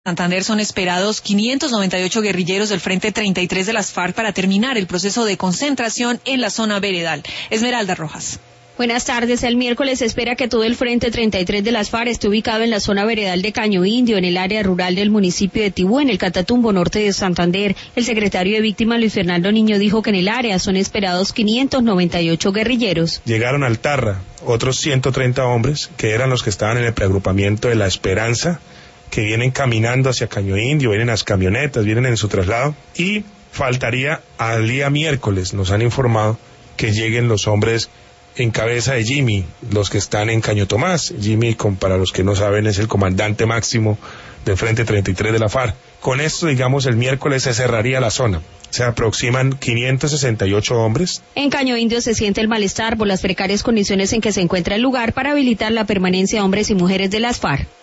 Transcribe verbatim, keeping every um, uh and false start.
Santander son esperados quinientos noventa y ocho guerrilleros del Frente treinta y tres de las FARC para terminar el proceso de concentración en la zona veredal. Esmeralda Rojas. Buenas tardes. El miércoles se espera que todo el Frente treinta y tres de las FARC esté ubicado en la zona veredal de Caño Indio, en el área rural del municipio de Tibú, en el Catatumbo norte de Santander. El secretario de Víctimas, Luis Fernando Niño, dijo que en el área son esperados quinientos noventa y ocho guerrilleros. Llegaron al Tarra otros ciento treinta hombres, que eran los que estaban en el preagrupamiento de La Esperanza, que vienen caminando hacia Caño Indio, vienen las camionetas, vienen en su traslado, y faltaría al día miércoles, nos han informado, que lleguen los hombres en cabeza de Jimmy, los que están en Caño Tomás. Jimmy, para los que no saben, es el comandante máximo del Frente treinta y tres de la FARC. Con esto, digamos, el miércoles se cerraría la zona. Se aproximan quinientos sesenta y ocho hombres. En Caño Indio se siente el malestar por las precarias condiciones en que se encuentra el lugar para habilitar la permanencia de hombres y mujeres de las FARC.